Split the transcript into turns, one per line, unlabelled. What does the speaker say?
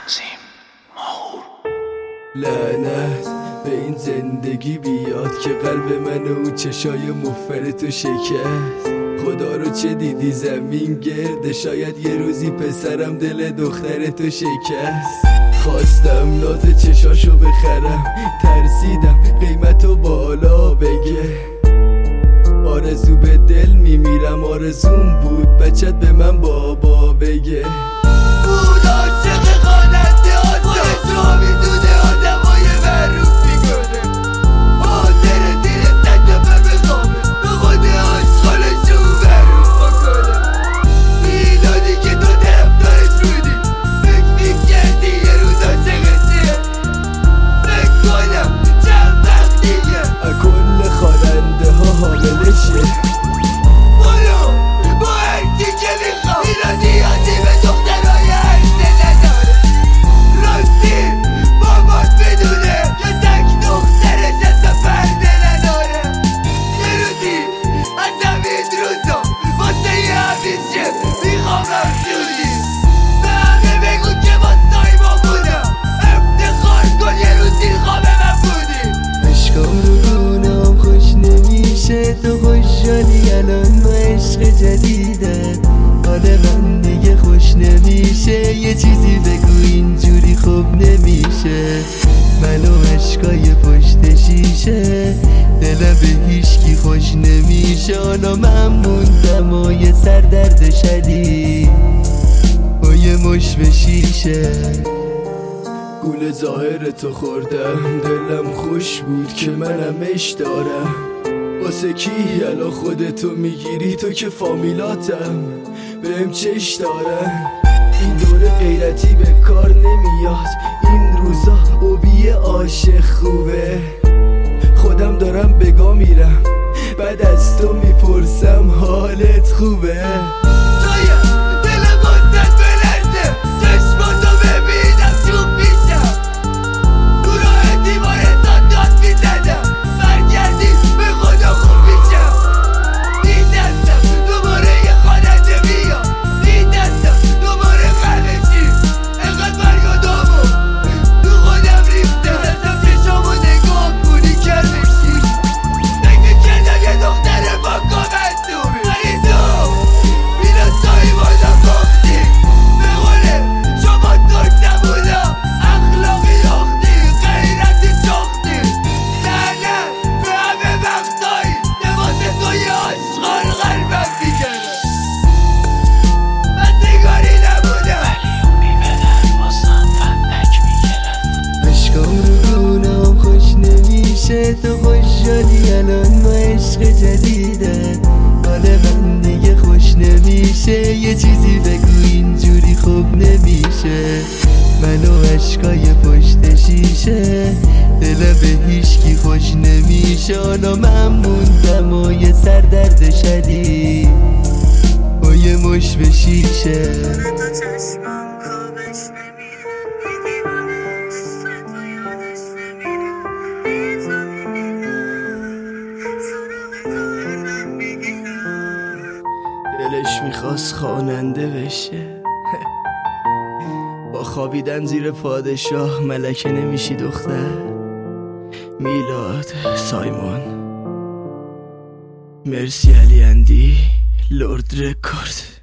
تنظیم ماهور.
لعنت به این زندگی بیاد که قلب من و چشای مفر تو شکست. خدا رو چه دیدی زمین گرده، شاید یه روزی پسرم دل دختر تو شکست. خواستم ناز چشاشو بخرم، ترسیدم قیمتو بالا بگه. آرزو به دل میمیرم، آرزوم بود بچت به من بابا بگه.
بود عاشق خواننده خودش رو میدونه آدمای معروف میکنه. حاضر زیر سنجفر بخوابه به خود عاشقانشو معروف بکنه. میدادی که تو طرفدارش بودی، فکر میکردی یه روز عاشقشه. فکر کنم چند وقت دیگه
کل خواننده ها حاملشه.
با هرکی که میخوام اینا نیازی به دخترهای عرصه نداره. راستی بابات بدونه که تک دخترش اصلا پرده نداره. یه روزی از همین روزا واسه یه همیشه میخوامم شدی. به همه بگو که واسه ما بودم، افتخار کن یه روزی خواب من بودی.
عشقام رو گونام خوش نمیشه، تو خوشحالی الان با عشق جدیدت. حال من دیگه خوش نمیشه، یه چیزی بگو اینجوری خوب نمیشه. منو عشقای پشت شیشه، دلم به هیچکی خوش نمیشه. حالا من موندم و یه سردرد شدید با یه مش به شیشه.
گول ظاهر تو خوردم، دلم خوش بود که منم عشق دارم. واسه کی الان خودتو میگیری، تو که فامیلاتم بهم چش دارن. این دوره غیرتی به کار نمیاد، این روزا اوبی عاشق خوبه. خودم دارم بگا میرم، بعد از تو میپرسم حالت خوبه.
تو خوشحالی الان با عشق جدیدت. حال من دیگه خوش نمیشه، یه چیزی بگو اینجوری خوب نمیشه. منو عشقای پشت شیشه، دلم به هیچکی خوش نمیشه. حالا من موندم و یه سردرد شدید با یه مش به شیشه.
دلش میخواست خواننده بشه. با خوابیدن زیر پادشاه ملکه نمیشی دختر. میلاد سایمون، مرسی علی اندی، لورد رکورد.